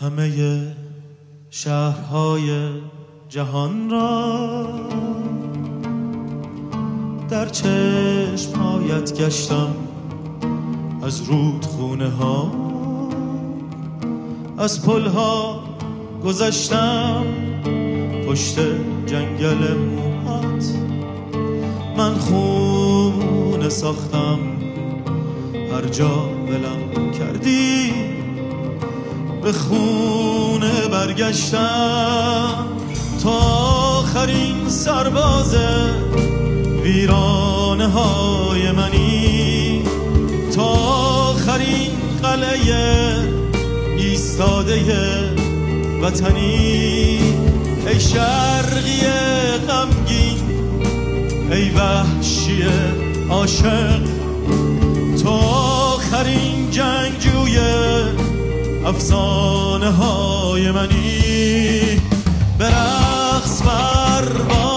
همه شهرهای جهان را در چشم‌هایت گشتم، از رودخونه ها از پلها گذشتم، پشت جنگل موهات من خونه ساختم، هر جا ولم کردی به خونه برگشتم، تا آخرین سرباز ویرانه های منی، تا آخرین قلعه ایستاده وطنی. ای شرقی غمگین، ای وحشی عاشق، تو آخرین جنگجوی افسانه های منی. به رقص بر